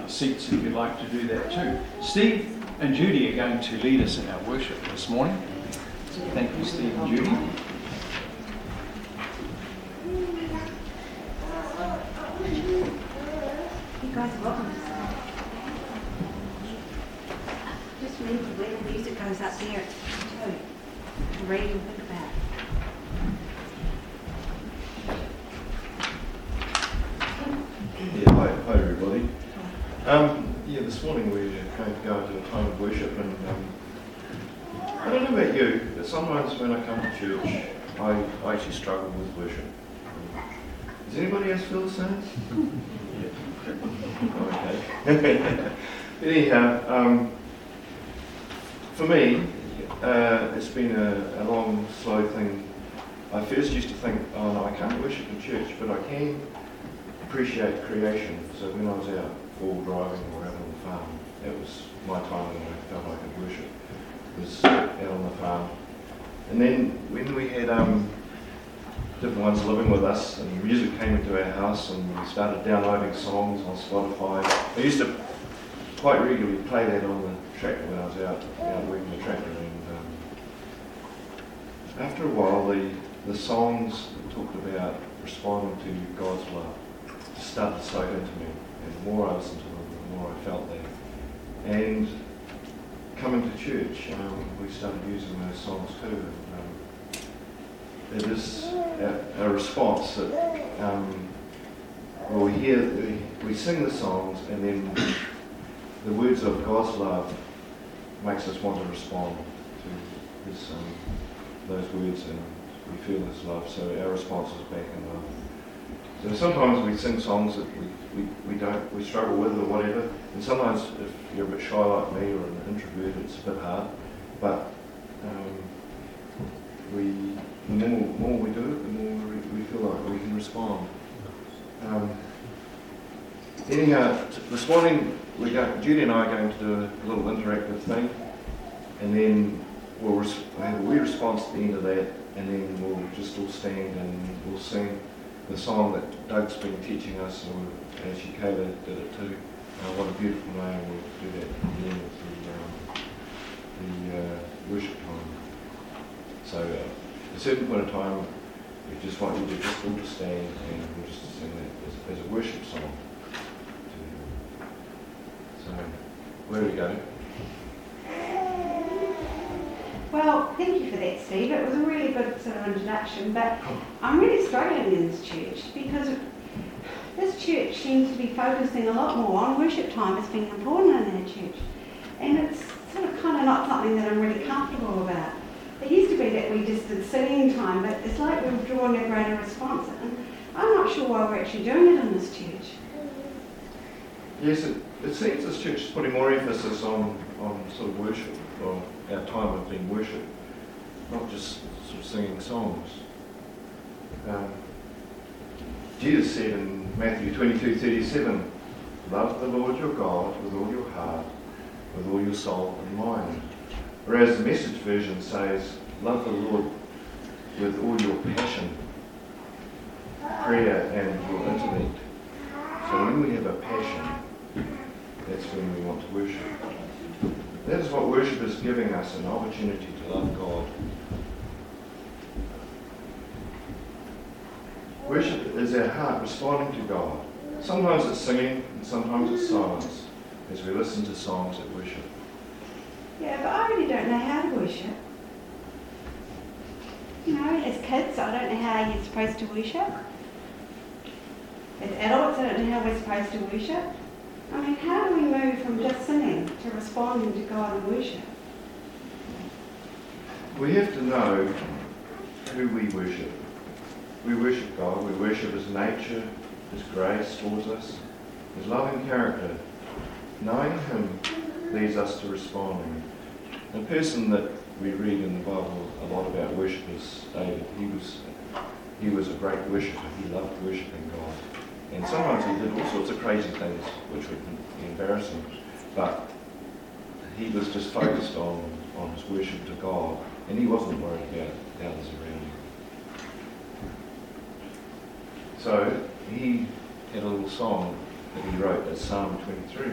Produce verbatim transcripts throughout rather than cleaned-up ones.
your seats if you'd like to do that too. Steve and Judy are going to lead us in our worship this morning. Thank you, Steve and Judy. You guys are welcome. Just remember where the music goes up there too. Read and think about. Yeah, hi, hi everybody. Um, yeah, this morning we are going to go into a time of worship, and um, I don't know about you, but sometimes when I come to church, I, I actually struggle with worship. Does anybody else feel the same? Yeah. Okay. Anyhow, um, for me, uh, it's been a, a long, slow thing. I first used to think, oh no, I can't worship in church, but I can appreciate creation. So when I was out all driving or out on the farm, that was my time when I felt I could worship, was out on the farm. And then when we had um, different ones living with us and music came into our house and we started downloading songs on Spotify, I used to quite regularly play that on the tractor when I was out, out working the tractor. And um, after a while, the, the songs that talked about responding to God's love started to soak into me, and the more I listened to them, the more I felt that. And coming to church, um, we started using those songs too. And, um, it is a, a response that um, well, we hear, we, we sing the songs, and then the words of God's love makes us want to respond to His um, those words, and we feel His love. So our response is back in love. So sometimes we sing songs that we, we, we don't we struggle with or whatever, and sometimes if you're a bit shy like me or an introvert, it's a bit hard. But um, we the more, more we do it, the more we, we feel like we can respond. Um, anyhow, t- this morning we're going, Judy and I are going to do a little interactive thing, and then we'll res- have a wee response at the end of that, and then we'll just all stand and we'll sing the song that Doug's been teaching us, or actually Kayla did it too. Uh, what a beautiful name. We'll do that at the end of the, um, the uh, worship time. So uh, at a certain point of time, we just want you to just all to stand and we'll just sing that as, as a worship song. So where do we go? Well, thank you for that, Steve. It was a really good sort of introduction, but I'm really struggling in this church because this church seems to be focusing a lot more on worship time as being important in our church. And it's sort of kind of not something that I'm really comfortable about. It used to be that we just did singing time, but it's like we're drawing a greater response. And I'm not sure why we're actually doing it in this church. Yes, it, it seems this church is putting more emphasis on, on sort of worship, or our time of being worship, not just sort of singing songs. Um, Jesus said in Matthew twenty-two thirty-seven, love the Lord your God with all your heart, with all your soul and mind. Whereas the Message version says, love the Lord with all your passion, prayer and your intellect. So when we have a passion, that's when we want to worship. That is what worship is giving us, an opportunity to love God. Worship is our heart responding to God. Sometimes it's singing and sometimes it's silence as we listen to songs that worship. Yeah, but I really don't know how to worship. You know, as kids, I don't know how you're supposed to worship. As adults, I don't know how we're supposed to worship. I mean, how do we move from just singing to responding to God and worship? We have to know who we worship. We worship God, we worship His nature, His grace towards us, His loving character. Knowing Him leads us to responding. A person that we read in the Bible a lot about worship is David. He was, he was a great worshipper. He loved worshipping God. And sometimes he did all sorts of crazy things which would be embarrassing, but he was just focused on, on his worship to God, and he wasn't worried about others around him. So he had a little song that he wrote as Psalm twenty-three.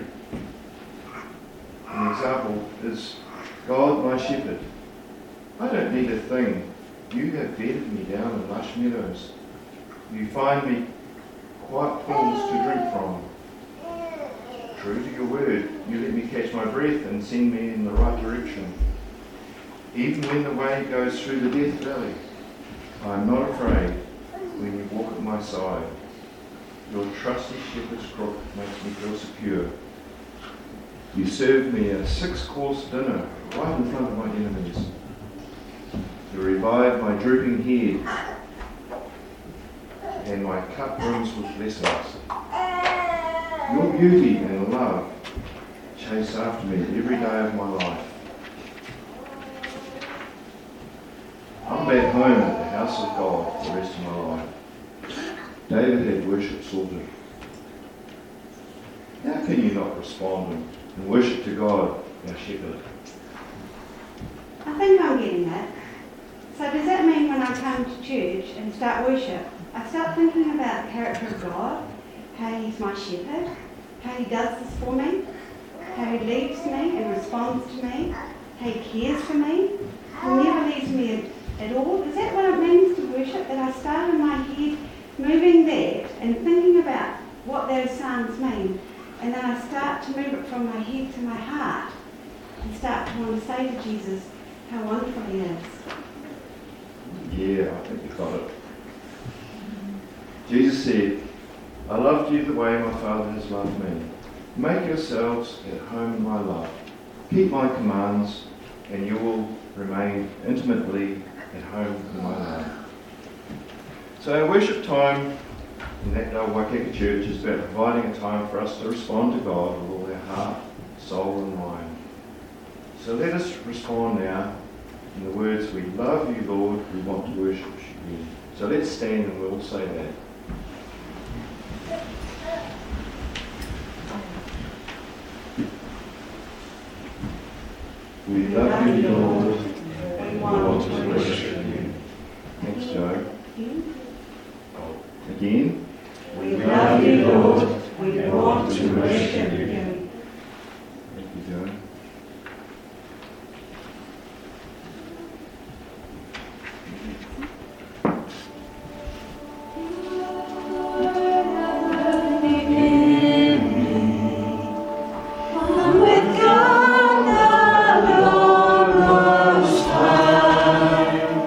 An example is, God my shepherd, I don't need a thing. You have bedded me down in lush meadows. You find me quiet pools to drink from. True to your word, you let me catch my breath and send me in the right direction. Even when the way goes through the death valley, I am not afraid when you walk at my side. Your trusty shepherd's crook makes me feel secure. You serve me a six-course dinner right in front of my enemies. You revive my drooping head, and my cup brims with blessings. Your beauty and love chase after me every day of my life. I'm back home at the house of God for the rest of my life. David had worship sorted. How can you not respond and worship to God, our shepherd? I think I'm getting that. So does that mean when I come to church and start worship, I start thinking about the character of God, how he's my shepherd, how he does this for me, how he leads me and responds to me, how he cares for me, he never leaves me at, at all? Is that what it means to worship? That I start in my head moving that and thinking about what those psalms mean, and then I start to move it from my head to my heart and start to want to say to Jesus how wonderful he is. Yeah, I think you got it. Jesus said, I loved you the way my Father has loved me. Make yourselves at home in my love. Keep my commands, and you will remain intimately at home in my love. So our worship time in that Waikika Church is about providing a time for us to respond to God with all our heart, soul and mind. So let us respond now in the words, we love you, Lord, we want to worship you. So let's stand and we'll say that. We love you, Lord, and we want to worship you. Thanks, Joe. Oh, again. We love you, Lord, we want to worship you. Thank you, Joe. With God the Lord Most High.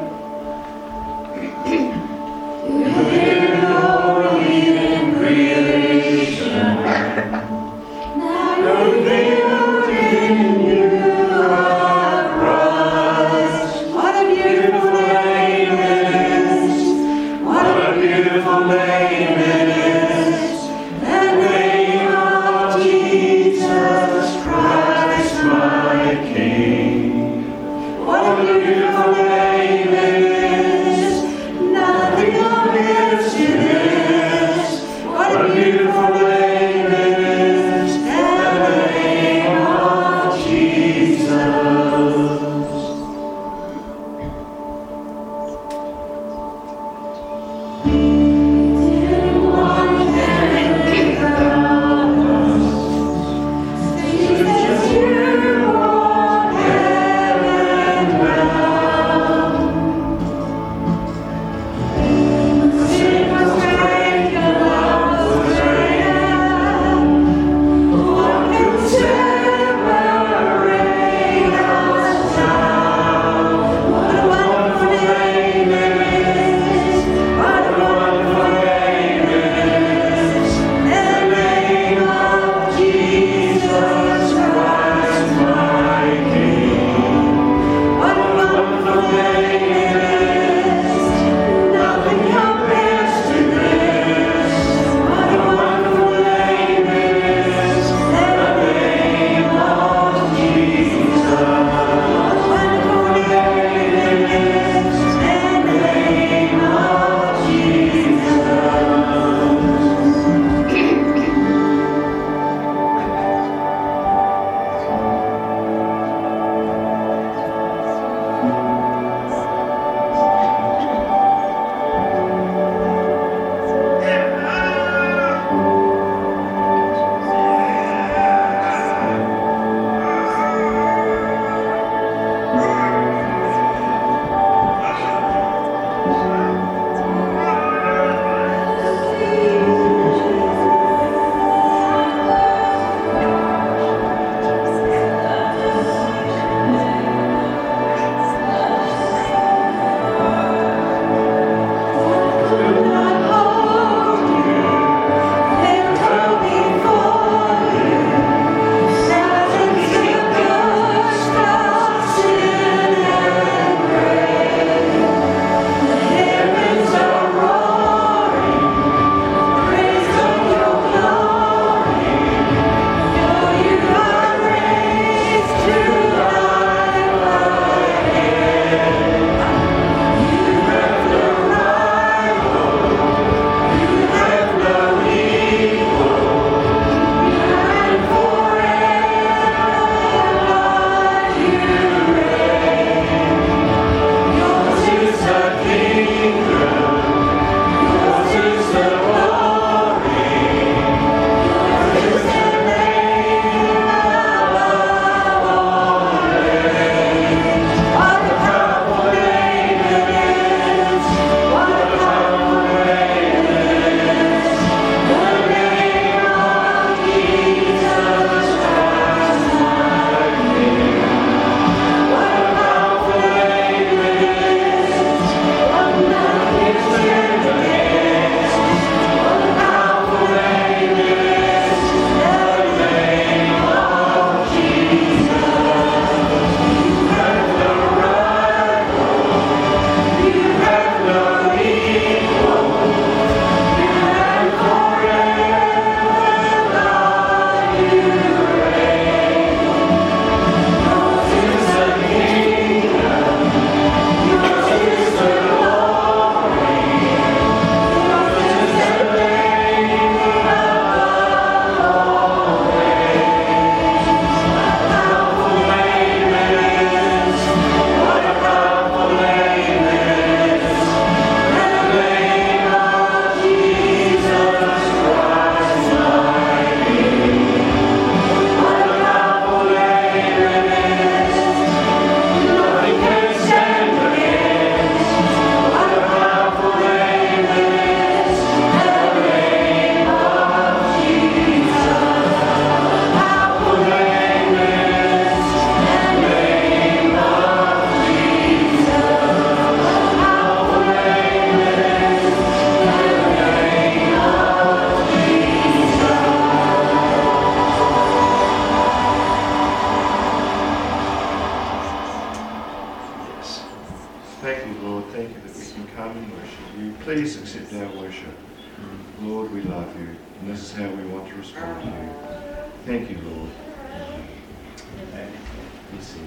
this is how we want to respond to you. Thank you, Lord. Amen. You see.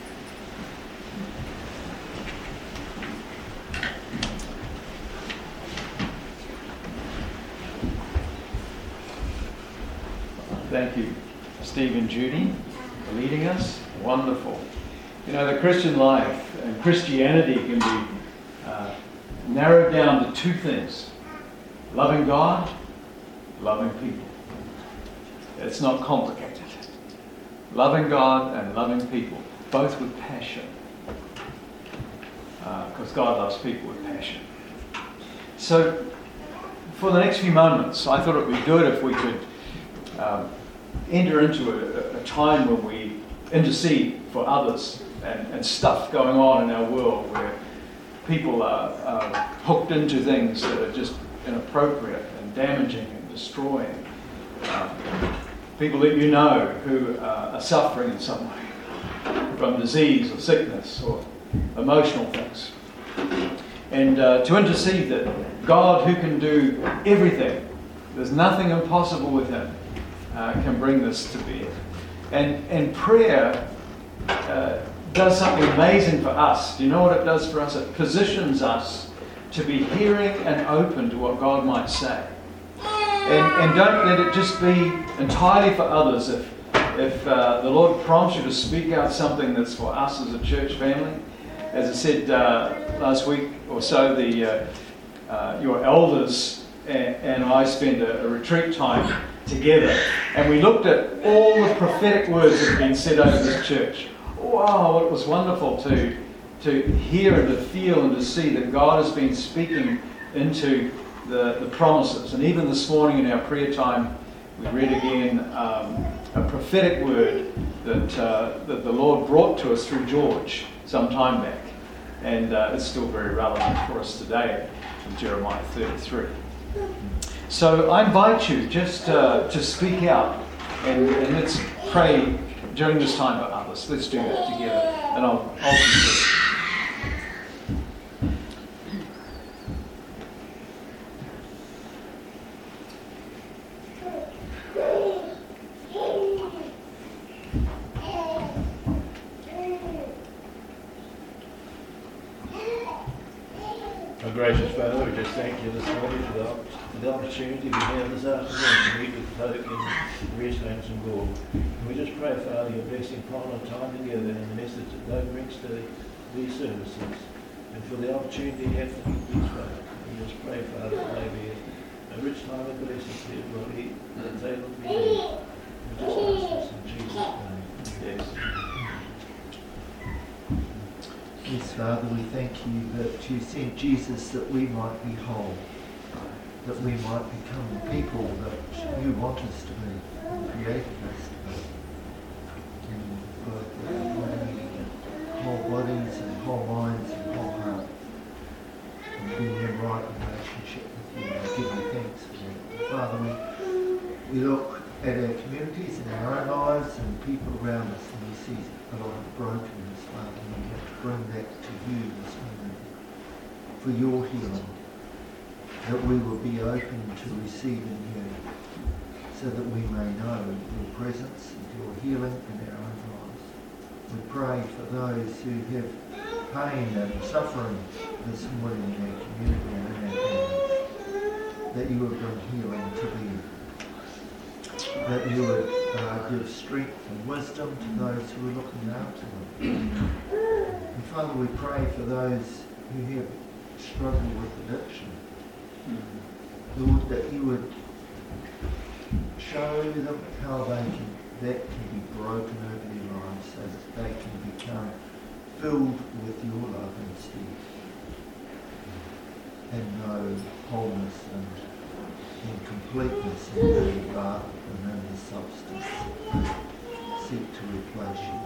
Thank you, Steve and Judy, for leading us. Wonderful. You know, the Christian life and Christianity can be uh, narrowed down to two things: loving God, loving people. It's not complicated. Loving God and loving people, both with passion. Because uh, God loves people with passion. So, for the next few moments, I thought it would be good if we could um, enter into a, a time when we intercede for others and, and stuff going on in our world where people are, are hooked into things that are just inappropriate and damaging and destroying. Um, people that you know who uh, are suffering in some way from disease or sickness or emotional things. And uh, to intercede that God, who can do everything, there's nothing impossible with him, uh, can bring this to bear. And, and prayer uh, does something amazing for us. Do you know what it does for us? It positions us to be hearing and open to what God might say. And, and don't let it just be entirely for others. If, if uh, the Lord prompts you to speak out something that's for us as a church family, as I said uh, last week or so, the uh, uh, your elders and, and I spent a, a retreat time together, and we looked at all the prophetic words that have been said over this church. Wow, it was wonderful to to hear and to feel and to see that God has been speaking into the, the promises. And even this morning in our prayer time, we read again um, a prophetic word that uh, that the Lord brought to us through George some time back. And uh, it's still very relevant for us today in Jeremiah thirty-three. So I invite you just uh, to speak out and, and let's pray during this time for others. Let's do that together. And I'll, I'll conclude. Our gracious Father, we just thank you this morning for the, for the opportunity we have this afternoon to meet with folk in Westlands and Gore. And we just pray, Father, your blessing upon our time together and the message that God brings to these services, and for the opportunity you have to meet these folk. We just pray, Father, that may be a rich time of blessings to everybody that's able to be here. We just ask this in Jesus' name. Yes. Yes, Father, we thank you that you sent Jesus that we might be whole, that we might become the people that you want us to be, created us to be. And both our whole bodies and whole minds and whole heart, and being in right relationship with you. I give you thanks for that. Father, we, we look at our communities and our own lives and people around us, and we see a lot of brokenness, Father. We have to bring that to you this morning for your healing, that we will be open to receiving you, so that we may know your presence and your healing in our own lives. We pray for those who have pain and suffering this morning in our community and in our families, that you would bring healing to them, that you would uh, give strength and wisdom to those who are looking after them. And Father, we pray for those who have struggled with addiction. Lord, that you would show them how they can, that can be broken over their lives, so that they can become filled with your love instead, and know wholeness and, and completeness in you rather than in the substance. Seek to replace you.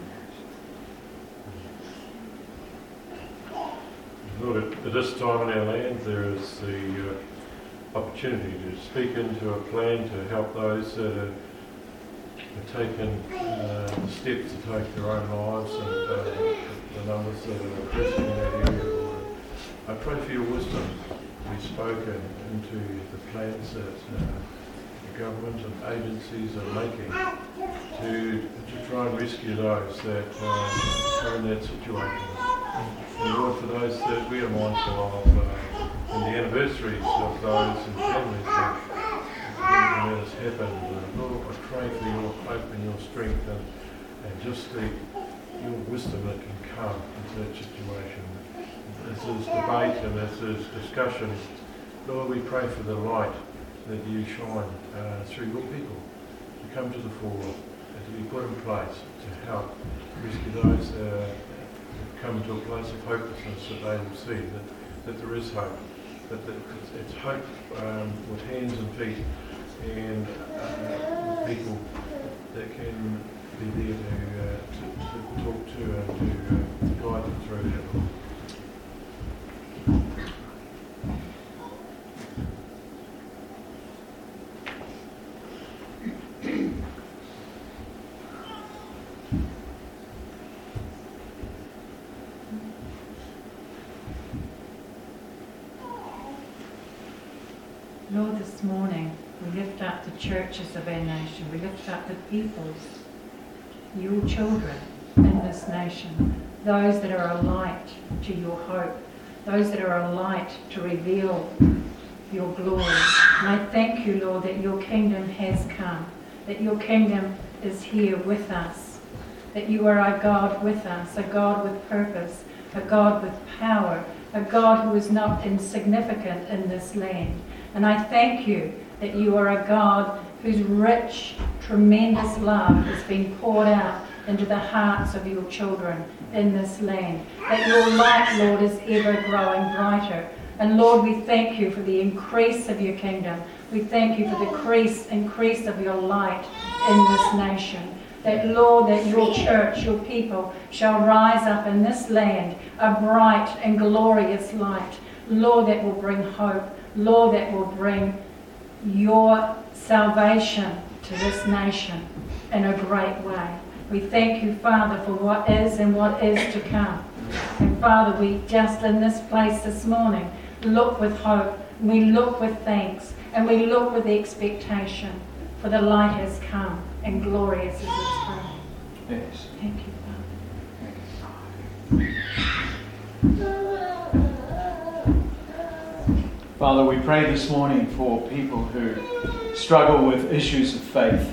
Lord, at, at this time in our land, there is the uh, opportunity to speak into a plan to help those that are, are taking uh, the steps to take their own lives, and uh, the numbers that are addressing in that area. Lord, I pray for your wisdom to be spoken into the plans that uh, government and agencies are making to to try and rescue those that uh, are in that situation. And Lord, for those that we are mindful of, uh, and the anniversaries of those and families that, that has happened, uh, Lord, I pray for your hope and your strength and, and just the your wisdom that can come into that situation. This is debate and this is discussion. Lord, we pray for the light that you shine uh, through your people to come to the fore and to be put in place to help rescue those uh, who come to a place of hopelessness, that they will see that, that there is hope, that, that it's, it's hope um, with hands and feet and uh, people that can be there to, uh, to, to talk to and to uh, guide them through that. Lord, this morning we lift up the churches of our nation, we lift up the peoples, your children in this nation, those that are a light to your hope, those that are a light to reveal your glory. And I thank you, Lord, that your kingdom has come, that your kingdom is here with us, that you are a God with us, a God with purpose, a God with power, a God who is not insignificant in this land. And I thank you that you are a God whose rich, tremendous love has been poured out into the hearts of your children in this land. That your light, Lord, is ever growing brighter. And Lord, we thank you for the increase of your kingdom. We thank you for the increase, increase of your light in this nation. That, Lord, that your church, your people, shall rise up in this land a bright and glorious light. Lord, that will bring hope. Lord, that will bring your salvation to this nation in a great way. We thank you, Father, for what is and what is to come. And Father, we just in this place this morning look with hope, we look with thanks, and we look with expectation, for the light has come, and glorious is its coming. Yes. Thank you, Father, we pray this morning for people who struggle with issues of faith,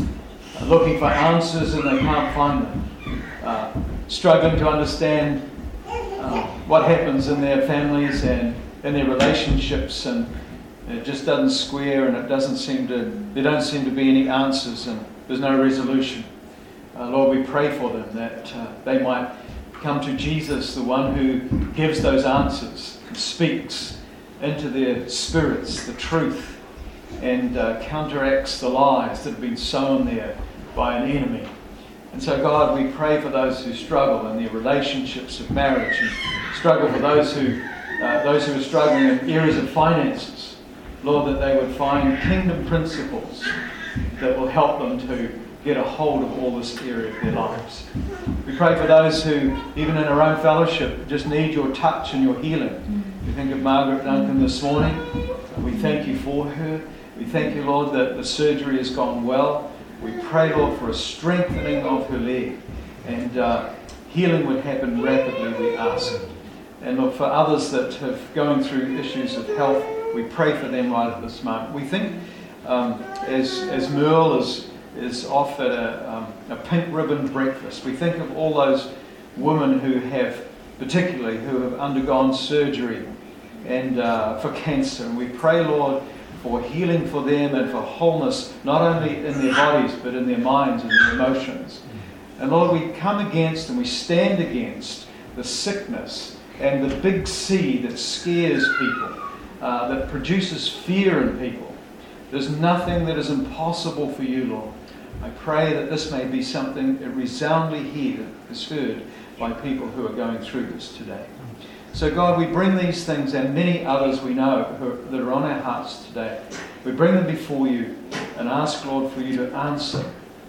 uh, looking for answers and they can't find them, uh, struggling to understand uh, what happens in their families and in their relationships, and it just doesn't square, and it doesn't seem to, there don't seem to be any answers, and there's no resolution. Uh, Lord, we pray for them that uh, they might come to Jesus, the one who gives those answers, and speaks into their spirits the truth, and uh, counteracts the lies that have been sown there by an enemy. And so, God, we pray for those who struggle in their relationships of marriage, and struggle for those who uh, those who are struggling in areas of finances. Lord, that they would find kingdom principles that will help them to get a hold of all this area of their lives. We pray for those who, even in our own fellowship, just need your touch and your healing. We think of Margaret Duncan this morning. We thank you for her. We thank you, Lord, that the surgery has gone well. We pray, Lord, for a strengthening of her leg, and uh, healing would happen rapidly, we ask. And Lord, for others that have going through issues of health, we pray for them right at this moment. We think um, as as Merle is is off at a, um, a pink ribbon breakfast, we think of all those women who have, particularly who have undergone surgery and uh, for cancer. And we pray, Lord, for healing for them and for wholeness, not only in their bodies, but in their minds and their emotions. And Lord, we come against and we stand against the sickness and the big C that scares people, uh, that produces fear in people. There's nothing that is impossible for you, Lord. I pray that this may be something that resoundingly here is heard by people who are going through this today. So God, we bring these things and many others we know who are, that are on our hearts today. We bring them before you and ask, Lord, for you to answer.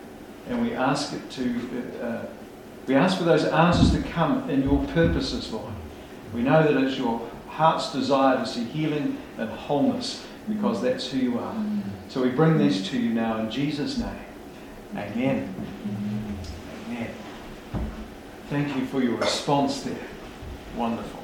And we ask it to, uh, we ask for those answers to come in your purposes, Lord. We know that it's your heart's desire to see healing and wholeness because that's who you are. So we bring this to you now in Jesus' name. Amen. Amen. Thank you for your response there. Wonderful.